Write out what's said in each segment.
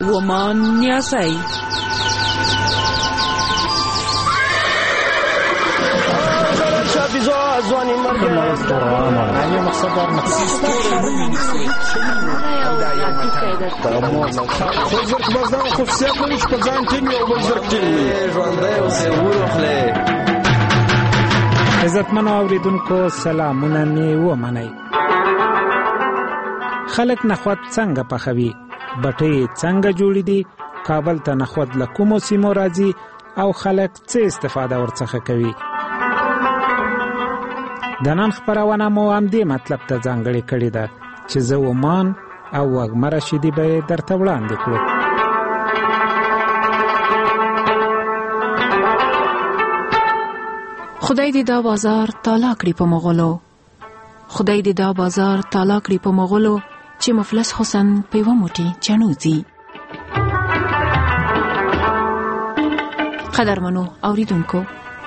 ومان نیاسای ځواني مرګ یو مقصد دار خزرق بازدان خصوصیت نویش په ځان ټیم یو بل زرق ټیم ژوندی اوسئ ورخلئ. عزتمنو اوریدونکو سلامونه مې ومنئ. خلک نخود څنګه پخوي؟ بټۍ څنګه جوړې دي؟ کابل ته نخود له کومو سیمو راځي او خلک څه استفاده ورڅخه کوي؟ د نن خپرونه مو همدې مطلب ته ځانګړې کړې ده چې زه ومان او وږمه رشیدي به یې درته وړاندې کړو. خدای دې دا بازار تالا کړي په مغولو، خدای دې دا بازار تالا کړي په مغولو چې مفلس حسن په یوه موټي چڼوځي. قدرمنو اوریدونکو،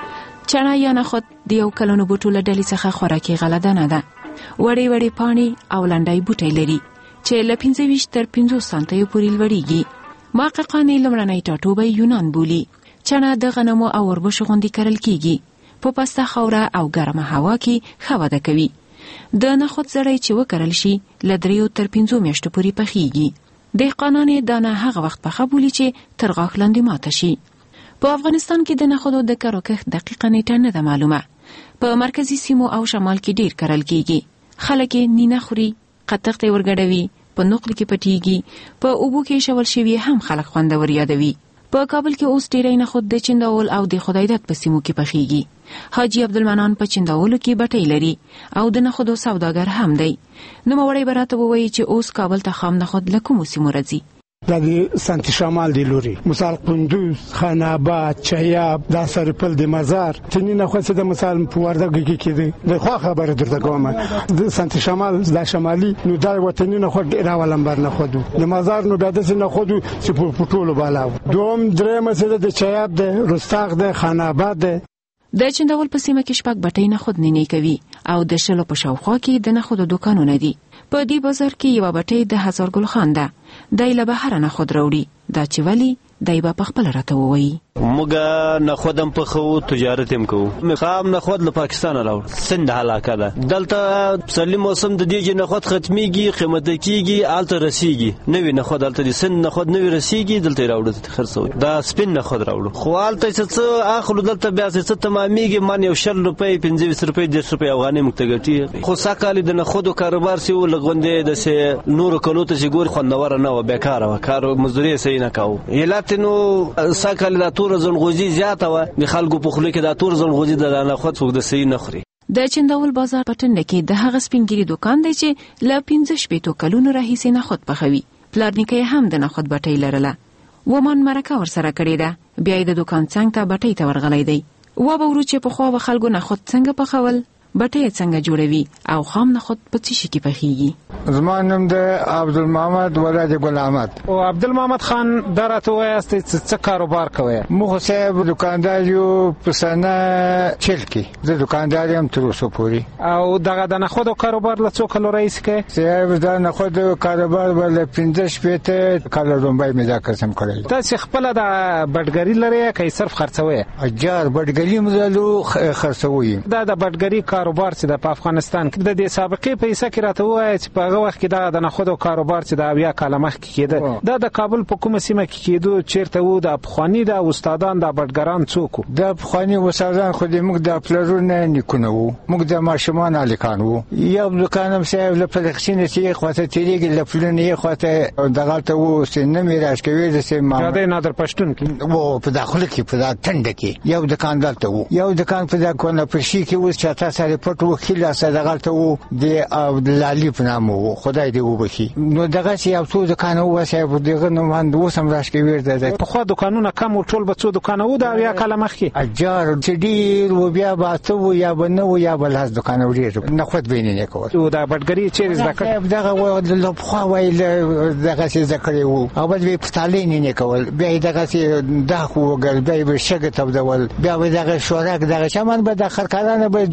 چڼه یا نخود د یو کلونو بوټو له ډلې څخه خوراکي غله نه ده. وړې وړې پاڼې او لنډی بوټی لري چې له 25 تر 50 سانتیو پورې لوړیږي. محققان یې لومړنی ټاټوبی یونان بولي. چڼه د غنمو او وربشو غوندې کرل کیږي. په پسته خاوره او ګرمه هوا کې ښه وده کوي. د نخود زړی چې وکرل شي له 3 تر 5 میاشتو پورې پخیږي. دهقانان یې دانه هغه وخت پخه بولي چې تر غاښ لاندې ماته شي. په افغانستان کې د نخودو د کرو کښت دقیقه نیټه نه ده معلومه. په مرکزی سیمو او شمال کې ډیر کرل کیږي. خلک یې نینه خوري، قطغ ته ورګډوي، په نقل کې پټیږي، په اوبو کې شول شوی هم خلک خوندور یادوي. په کابل کې اوس ډیری نخود د چنداول او د خدایداد په سیمو کې پخیږي. حاجی عبدالمنان په چنداولو کې بټۍ لري او د نخودو سوداګر هم دی. نوموړی براته ووایي چې اوس کابل ته خام نخود له کومو سیمو راځي. د سنت شمال دی لوري، مثال قندوز، خان آباد، چیاب، دا سرپل د مزار تنی نه خو څه د مثال په وردګ کې کېده. د خو خبره درته کوم د سنت شمال د شمالي نو دا وطنی نه خو راول نمبر نه خو د مزار نو د دې نه خو چې په پټولو بالا دوم درې مسله د چیاب د رستاق د خان آباد د چنداول په سیمه کې شپږ بټۍ نخود نینې کوي او د شلو په شاوخوا کې د نخودو دوکانونه دي. په دې بازار کې یو بټۍ د هزار ګل خان ده. دای له بهر نخود راوړي. دا چې ولی دای به په خپل راته وایي. موږ نخودم په خو تجارت هم کوو. خام نخود له پاکستان راوړ سند علاقه ده. دلته پسرلی موسم د دې چې نخود ختميږي، قیمت کیږي، آلته رسیږي. نوې نخود دلته د سند نخود نوې رسیږي، دلته راوړل خرڅوي. دا سپین نخود راوړو. خو آلته څه اخلو دلته بیا څه تمامېږي. من یو 60 روپۍ 25 روپۍ 10 روپۍ افغاني مکتګټي. خو ساکالي د نخودو کاروبار سی ولغوندې د سه نور کلو ته ګور خوندور نه و، بیکاره و، کار مزدوري صحیح نه کاوه. یلاتنو ساکالي د تور زنغوزي زیاته و، د خلکو په خله کې د تور زنغوزي د نخود څوک د صحیح نه خوري. د چنداول بازار پټنډه کې د هغه سپینګری دکان دی چې له 15 کلونو راهیسې نخود پخوي. پلارنیکه هم د نخود بټۍ لرله. ومن مرکه ورسره کړې ده. بیا د دکان څنګ ته بټۍ ته ورغلی دی. و به ورو چې په خوا به خلکو نخود څنګه پخول، بټۍ څنګه جوړوي او خام نخود په څه شي کې پخیږي. زما نوم د عبدالمحمد ولد ګل احمد. او عبدالمحمد خان درته وایاست څه کاروبار کوي؟ مخ صاحب دکاندار یو په سنه چلکی. زه دکاندار یم تر اوسه پورې. او دغه د نخودو کاروبار له څو کلو رئیس کې؟ صاحب د نخودو کاروبار ول 15 کال لومبای مې دا قسم کړی. تاسو خپل د بډګری لري که صرف خرڅوي؟ اجار بډګری مزلو خرڅوي. دا د بډګری کاروبار چې د افغانستان کې د سابقې پیسې کې راته وایي چې په هغه وخت کې دا د نخودو کاروبار چې د اویا کال مخکې کېده، دا د کابل په کومه سیمه کې کېدو؟ چیرته وو؟ د افغاني د استادان د بډګران څوک؟ د افغاني استادان خو د موږ د پلرونو نکونه وو، موږ د ماشومان الکان وو. یو دکانم صاحب له پلخشینه چې خواته تیریږي له پلنې خواته دغه ته وو سینه میراث کوي د سیمه جاده نادر پښتون کې وو په داخله کې په ټنډه کې یو دکاندار ته وو. یو دکان په دکانه په شي کې وو چې تاسو پټ وکیل صدقه ته وو د عبدالعلی په نام وو. خدای دې وبخي. نو دغه چې یو څو دکان وو صاحب دغه نو باندې وسم راش کې ورته په خو دکانونه کم ټول به څو دکان وو د اویا کال مخکې؟ اجار چې ډیر و بیا باته وو یا بنه وو یا بل هڅ دکان وړي نه خود بینې نه کول. او دا بډګری چیرې ذکر دغه و د خو وایل دغه چې ذکر وو او بل به پټالې نه کول. بیا دغه چې دغه وګل بیا به شګه تبدول. بیا دغه شورک دغه چمن به د خرکارانه به دولی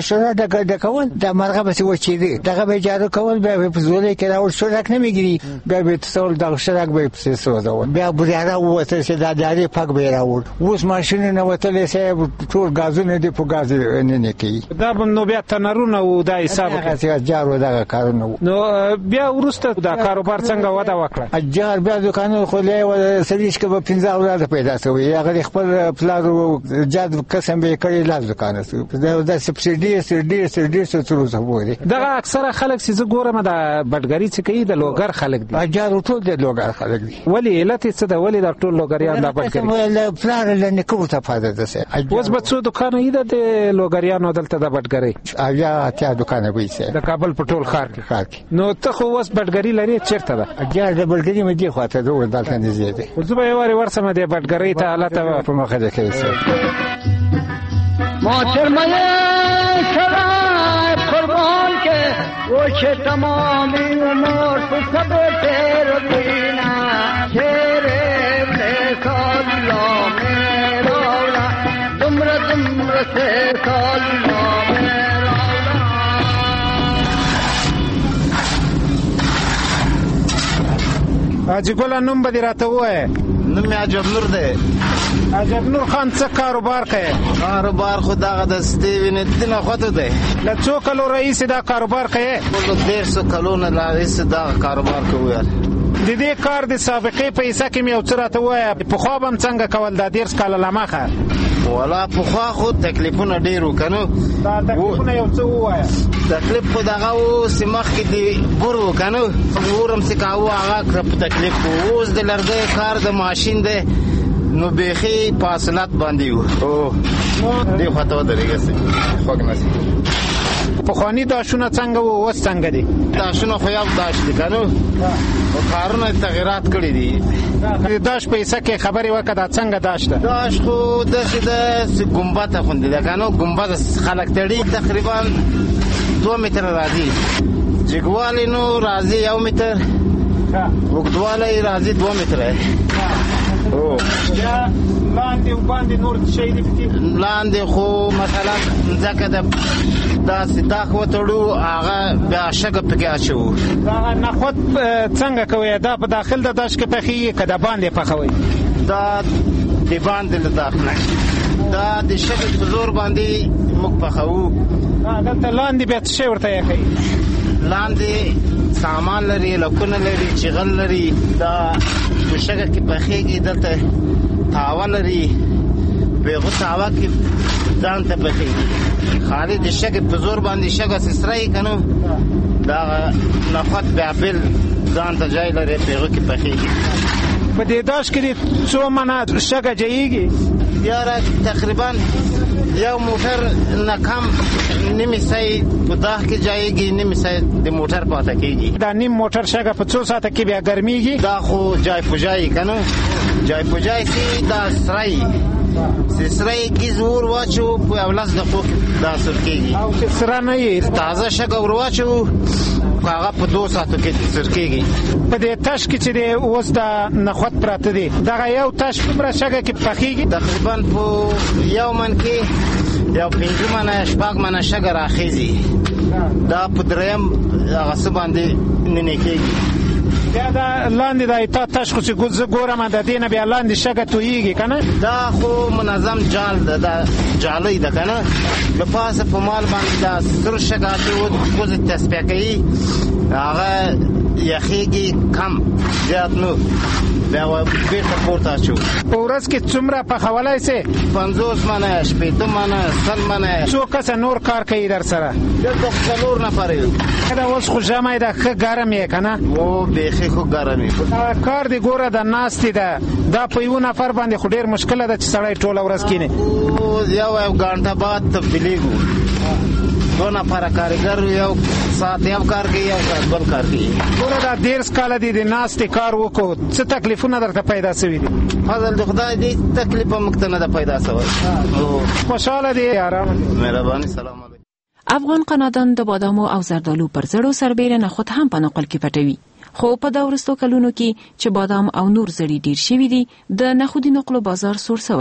شورا ډکول د مرغه بس وچیدي دغه به جارو کول بیا په زولې کې راول شورک نه میګري بیا به تسول د شورک به په سوزول بیا بریاره وته چې د داري پاک به راول اوس ماشين نه وتلې سه ټول غازونه دی په غاز نه کوي دا نو بیا تنرونه و د حساب هغه جارو دغه کارونه نو بیا ورسته دا کاروبار څنګه وده وکړه اجار بیا دکانونه خولې او سرویس کې به 15 اولاد پیدا شوی هغه خپل پلارو جاد قسم به کړی لاس دکان سره دا سبسيډي څه وایي دا اکثره خلک چې ګورم دا بټګری چې کوي د لوګر خلک دي اجار ټول د لوګر خلک دي ولی علت څه دا ولی دا ټول لوګریان دا بټګری ولا پلار لنه کوم ته فائدہ ده سه اوس به څو دکان ایده د لوګریانو دلته د بټګری بیا اتیا دکان به سه د کابل په ټول ښار کې نو ته خو اوس بټګری لري چیرته ده اجار د بټګری مې دی خواته دوه دلته نه زیاده اوس به یو ورسمه د بټګری ته حالت په مخه ده کوي محترمه شرای قربان که و چه تمامی عمر تو سب تیر دینا چهره سال لا میراولا دمر سال لا حاجی ګل نوم به راته وای نوم عجب نور دی عجب نور خان څه کاروبار کوي کاروبار خدا د ستیوینه دنه خاطر دی له څو کلو رئیس دا کاروبار کوي له 150 کلو نه رئیس دا کاروبار کوي د دې کار د سابقې پیسې کې مې او څه راته وای په خو به څنګه کول د 10 کال لمخه ولا په خو تکلیفونه ډیرو کنو دا تکلیفونه یو څه وای تکلیف خو دغه او سیمخ کې دی بورو کنو ورم سکاو هغه په تکلیف اوس د لرګي کار د ماشين دی نو بيخي فاصلات باندې وو او دی خاطر درېږي خوګ نسی په خواني داشونه څنګه وو اوس څنګه دي داشونه خو یو داش دي کنو او کارونه تغیرات کړی دي داش پیسې کې خبري وکړه څنګه داش ده داش خو د ګمبات خوندې ده کنو ګمبات خلک تړي تقریبا 2 متر راځي جګوالی نو راځي 1 متر وګدوالی راځي 2 متر او یا لاندې وباندې نور شي دي لاندې خو مثلا ځکه دا سیدا خو تړو هغه بیا شګه پکې اچو دا نه خود څنګه کوي دا په داخل د داش کې پخې کده باندې پخوي دا دی باندې له داخله دا د شګه په زور باندې مخ پخو دا لاندې بیا څه ورته کوي لاندې سامان لري لکونه لري چغل لري دا شګه کې پخېږي دلته تاوا لري بیغو تاوا کې ځان ته پخېږي خالي د شګه په زور باندې شګه سسرای کنو دا نخوت بیا بل ځان ته ځای لري بیغو کې پخېږي په دې داش کې څو منه شګه جایږي یاره تقریبا یو موټر نه کم نیمه سای په داخ کې جایږي نیمه سای د موټر پاتې کېږي دا نیم موټر شګه په څو ساعت کې بیا ګرميږي دا خو جای پوجای کنه جای پوجای سي دا سرای کی زور واچو په اولاد د خو دا سرکېږي او چې سره نه یې تازه شګه ورواچو هغه په 2 ساعتو کې سرکېږي په دې تاش کې چې اوس دا نخوت پراته دي دا یو تاش په شګه کې پخېږي تقریبا په یو من کې یو 5 منه شپږ منه شګه راخېږي دا په دریم هغه څه باندې نه کېږي دا لاندې دا تاش خو چې ګورم د دې نه بیا لاندې شګه تویږي کنه دا خو منظم جال ده دا جالۍ ده کنه لپاسه په مال باندې دا سر شګه چې وځي تسبیح کوي هغه یخېږي کم زیات نو بیا بیرته پورته شو په ورځ کې څومره پخولای سي 50 منه 60 منه 100 منه څو کس نور کار کوي در سره دغه څلور نفر یو دا اوس خو جامې دا ښه ګرم یې کنه او بیخي خو ګرم یې کار دی ګوره د ناس دی دا په یو نفر باندې خو ډیر مشکل ده چې سړی ټوله ورځ کینی یو غنټه بعد تبدیلیږي 2 نفر کارګر یو ساعت یو کار کوي یو ساعت بل کار کوي ګوره دا 10 کال دی د ناس تی کار وکړو څه تکلیفونه درته پیدا شوي دي فضل د خدای دې تکلیف مکتنه ده پیدا شوی خوشاله دي آرام مهرباني سلام علیکم افغان قنادان د بادامو او زردالو پر زړو سربېره نه خود هم په نقل کې پټوي خو په دا ورستو کلونو کې چې بادام او نور زړی ډیر شوي دي د نخودي نقلو بازار سور سوی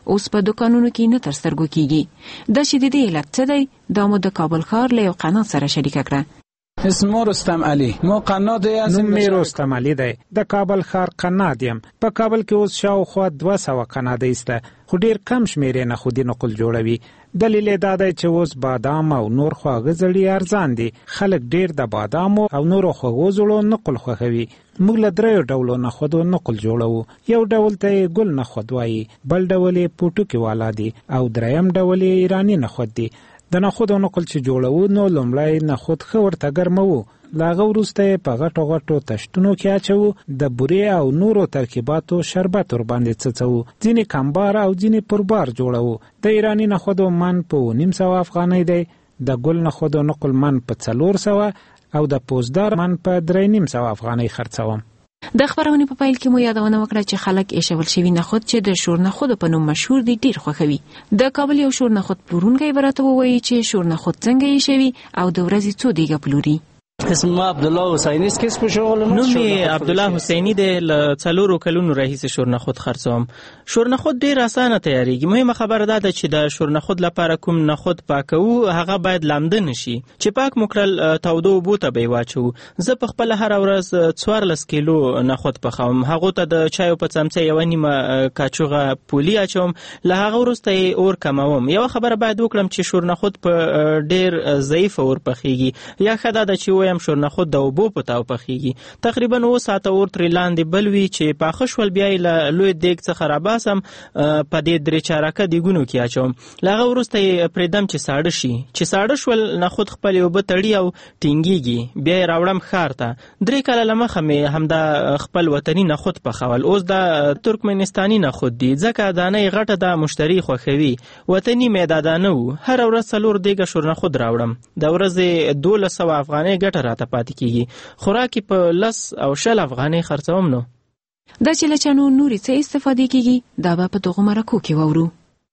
اوس په دکانونو کې نه تر سترګو کیږي. د چې د دې علت څه دی دا مو د کابل ښار له یو قنات سره شریکه کړه. اسمو رستم علي مو قنات نوم می رستم علي دی. د کابل ښار قنات یم. په کابل کې اوس شاوخوا 200 قنادې سته خو ډیر کم شمېرې نخودي نقل جوړوي. دلیل دا دی چې اوس بادام او نور خواږه زړي ارزان دي. خلک ډیر د بادام او نورو خوږو زړو نقل خوښوي. موږ له 3 ډولو نخودو نقل جوړوو. یو ډول ته ګل نخود وایي، بل ډول یې پوټوکي والا دي او دریم ډول یې ایرانی نخود دي. د نخودو نقل چې جوړوو نو لومړی نخود ښه ورته ګرموو، له هغه وروسته یې په غټو غټو تشتونو کې اچوو، د بورې او نورو ترکیباتو شربت ورباندې څڅوو، ځینې کمبار او ځینې پربار جوړوو. د ایرانی نخودو من په 900 افغانۍ دی، د ګل نخودو نقل من په 400 او د پوزدار من په 350 افغانۍ خرڅوم. د خبرونې په پیل کې مو یادونه وکړه چې خلک ایښول شوي نخود چې د شور نخود په نوم مشهور دي ډیر خوښوي. د کابل یو شور نخود پلورونکی به راته ووایي چې شور نخود څنګه ایښوي او د ورځې څو دیګه پلوري. اسم عبدالله حسینی است. کس په شغل نوم یې عبدالله حسینی دی. له 4 کلونو راهیسې شورنخود خرڅوم. شورنخود ډیر اسانه تیاریږي. مهمه خبره دا ده چې د شورنخود لپاره کوم نخود پاکوو هغه باید لامده نشي. چې پاک مکرل تودو اوبو ته به واچو. زه په خپل هر ورځ 14 کیلو نخود پخوم. هغه ته د چایو په چمچه یو نیمه کاچوغه پولی اچوم. له هغه وروسته اور کموم. یو خبره باید وکړم چې شورنخود په ډیر ضعیف اور پخیږي. یا خدای د چې هم شورنخود د اوبو په تاو پخیږي. تقریبا 9 ساعته اور تر لاندې بلوي چې پاخه شول بیا له لوی دیګ څخه راباسم په دې 3/4 دیګونو کې اچوم. لغه ورسته پردم چې ساړه شي. چې ساړه شول نخود خپل اوبه تړي او ټینګيږي. بیا راوړم خار ته. 3 کاله لمخه مې همدا خپل وطني نخود پخول. اوس د ترکمنستاني نخود دي ځکه دانه غټه د مشتری خوښوي. وطني مې دادانه وو. هر ورځ 4 دیګه شورنخود راوړم. د ورځې 1200 افغانۍ ګټه راته پاتې کیږي. خوراکي په 10 او 20 افغانۍ خرڅوم. نو دا چې له چانو نوري څه استفاده کیږي دا به په دغه مرکو کې وورو.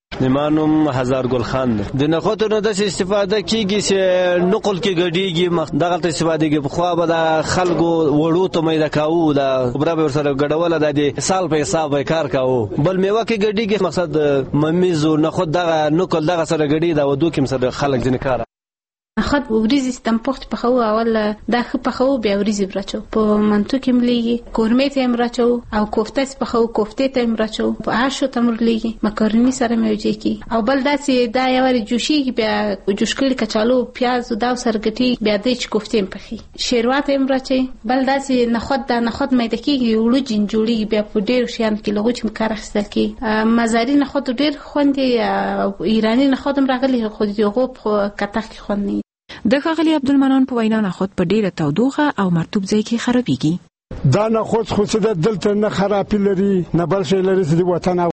نمانم هزار ګل خان د نخودو نه د استفاده کیږي چې نقل کې ګډیږي. دغه ته استفاده کیږي. خو به د خلکو وړو ته مې د کاو د خبره به سره ګډول د سال په حساب کار کاو. بل میوه کې ګډیږي. مقصد ممیز او نخود دغه نقل دغه سره ګډی دا ودو کې سره خلک ځنه کار. نخود وریزی ستم پخت پخو اول دا خ پخو بیا وریزی برچو په منتو کې مليږي. قورمه ته مرچو او کوفته پخو کوفته ته مرچو په عاشو تمر لګي. مکرونی سره موجي کی او بل داسې دا یوري جوشي بیا جوش کړي کچالو پیاز او دا سرګټي بیا د کوفته پخي. شیروات مرچي بل داسې نخود دا نخود مېده کیږي وړو جنجوړي بیا په ډیر شیان کې لغوچ مکر خستل کی. مزاري نخود ډیر خوندې ایرانی نخود راغلي خو دغه په کتاخ کې خوندې. د ښاغلي عبدالمنان په وینا نخود په ډیره تودوخه او مرطوب ځای کې خرابېږي. دا نخود خو څه دلته نه خرابې لري نه بل شی لري چې د وطن